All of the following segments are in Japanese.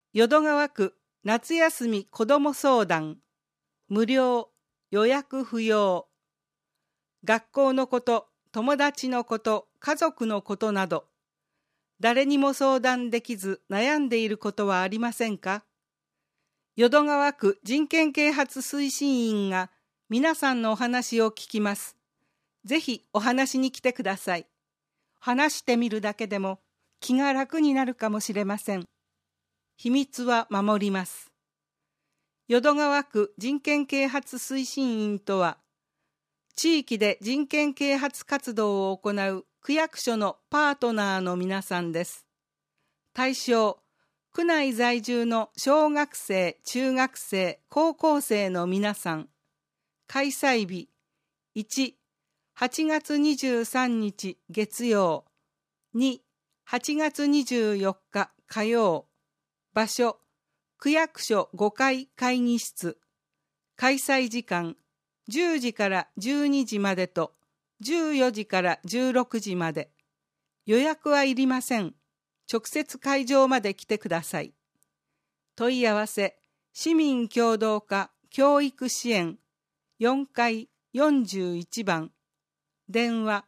淀川区夏休み子ども相談、無料、予約不要。学校のこと、友達のこと、家族のことなど、誰にも相談できず悩んでいることはありませんか？淀川区人権啓発推進員が皆さんのお話を聞きます。ぜひお話に来てください。話してみるだけでも気が楽になるかもしれません。秘密は守ります。淀川区人権啓発推進員とは、地域で人権啓発活動を行う区役所のパートナーの皆さんです。対象、区内在住の小学生、中学生、高校生の皆さん。開催日、1、8月23日月曜。2、8月24日火曜。場所、区役所5階会議室。開催時間、10時から12時までと14時から16時まで。予約はいりません。直接会場まで来てください。問い合わせ、市民協働課教育支援4階41番。電話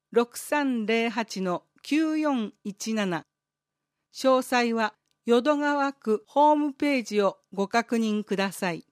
6308-9417。詳細は淀川区ホームページをご確認ください。